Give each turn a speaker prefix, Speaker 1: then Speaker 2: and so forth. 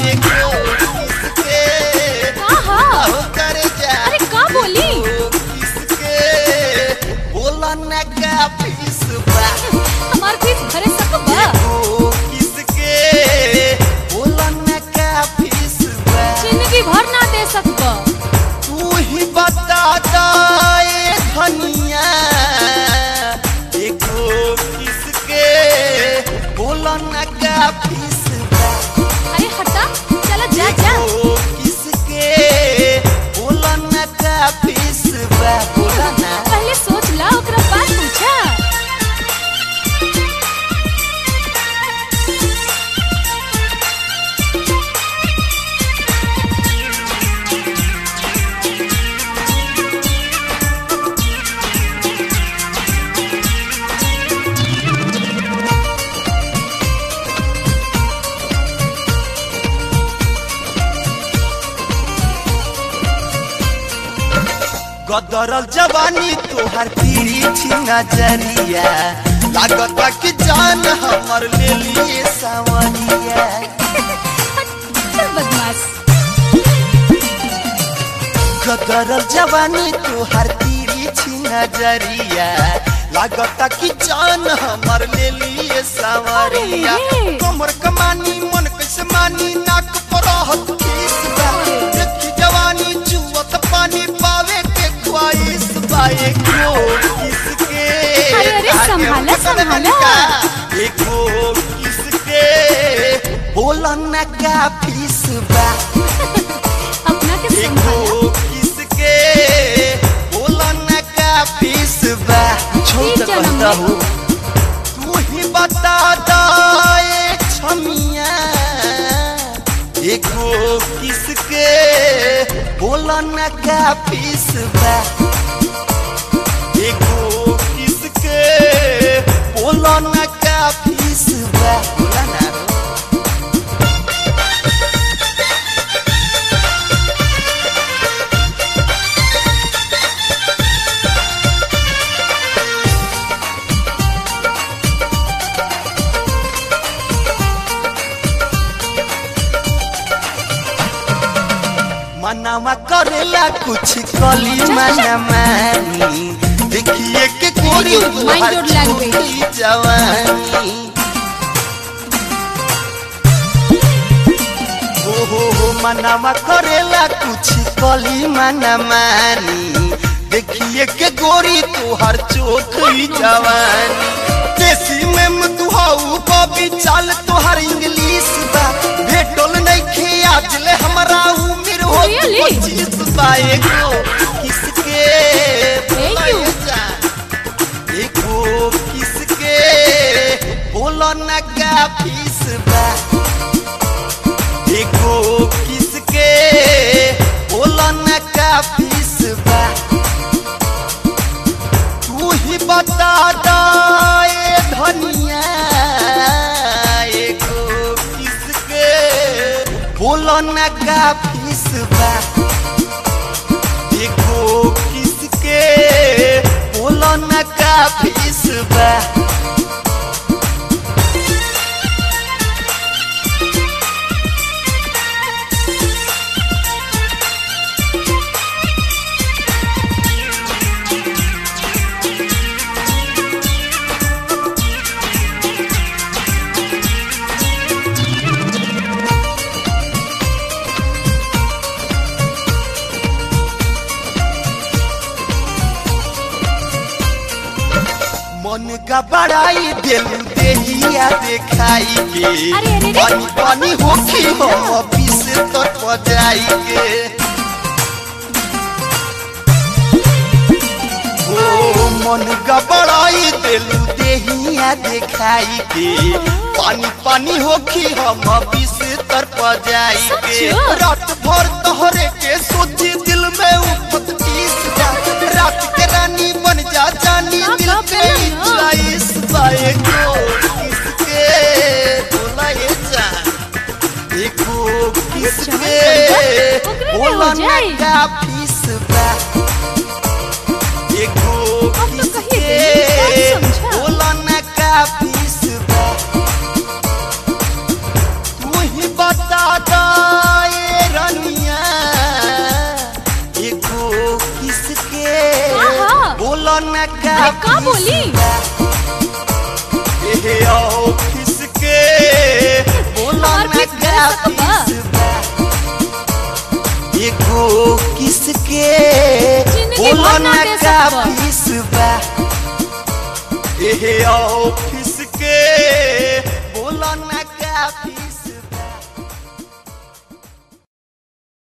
Speaker 1: एको किसके हो कर जा।
Speaker 2: अरे का बोली
Speaker 1: किसके बोला न का फीस बा
Speaker 2: हमार फीस भरे सकबा
Speaker 1: एको किसके बोला न का फीस बा
Speaker 2: जिंदगी भर ना दे सकबा
Speaker 1: तू ही बता दाए धनिया एको किसके बोला न का फीस बा
Speaker 2: अरे हटा चला जा जा
Speaker 1: एको किसके बोला न का फीस बा बोला ना
Speaker 2: पहले सोच ला ओकरा बाद पूछा
Speaker 1: गदरल जवानी तोहर तिरछी नजरिया लागता कि जान हमर ले लिए सावरिया
Speaker 2: चल बदमाश
Speaker 1: गदरल जवानी तोहर तिरछी नजरिया लागता कि जान हमर ले लिए सावरिया
Speaker 2: अरे।
Speaker 1: कमर कमानी मन कैसे मानी नाक पर रहत किस बा देखी जवानी जुवत पानी पावे के ख्वाहिश बाए को किसके
Speaker 2: अरे संभाला संभाला
Speaker 1: एको किसके बोला न का फीस बा
Speaker 2: अपना के संभाला
Speaker 1: एको किसके बोला न का फीस बा छोड़
Speaker 2: ठीक जन्म
Speaker 1: कहता
Speaker 2: में।
Speaker 1: हूँ तू ही बता दाए छमिया एको किसके बोला न का फीस बा एको किसके बोला न का फीस बा बोला ना मनावा करेला कुछ कली मना मानी देखिए के कोरी
Speaker 2: Mind your language.
Speaker 1: जवानी हो मनावा करेला कुछ कली मना मानी देखिए के गोरी तोहर चोखी जवानी देसी में मधुहाऊ बबी चाल तोहर इंग्लिश बा भेटल नइखे आज ले हमरा उम्र हो
Speaker 2: Really?
Speaker 1: 25 बाए को किसके
Speaker 2: you.
Speaker 1: जा एको किसके बोला न का फीस बा एको किसके बोला न का फीस बा तू ही बता दाए धनिया एको किसके बोला न का फीस बा एको किसके बोला न का फीस बा मन का बड़ाई दिल देहिया दिखाई के
Speaker 2: अरे, अरे, अरे।
Speaker 1: पानी पानी होखी हम ऑफिस तक पजाई के ओ मन का बड़ाई दिल देहिया दिखाई के पानी पानी होखी हम ऑफिस तक पजाई के
Speaker 2: सच्चो?
Speaker 1: रात भर तोहरे के सोची दिल में उठत तीस जा रात के रानी बन जा जानी
Speaker 2: हाँ,
Speaker 1: दिल
Speaker 2: हाँ,
Speaker 1: के
Speaker 2: बोलो ना।
Speaker 1: इस बाए को किसके बोलाए जा देखो किसके
Speaker 2: ओकरे में हो
Speaker 1: बोला
Speaker 2: जाए।
Speaker 1: ना का फीस बा देखो
Speaker 2: अब तो कहीं
Speaker 1: किसके
Speaker 2: भी नहीं समझा।
Speaker 1: बोला ना का फीस बा तू ही बता दा बोलो ना का
Speaker 2: का बोली
Speaker 1: ए ऑफिस के बोलो
Speaker 2: हमार
Speaker 1: ना
Speaker 2: फीस
Speaker 1: का
Speaker 2: करे सकबा।
Speaker 1: फीस बा एगो किसके
Speaker 2: जिंदगी
Speaker 1: बोलो
Speaker 2: भर ना
Speaker 1: ना
Speaker 2: दे
Speaker 1: का
Speaker 2: सकबा।
Speaker 1: फीस बा ए ऑफिस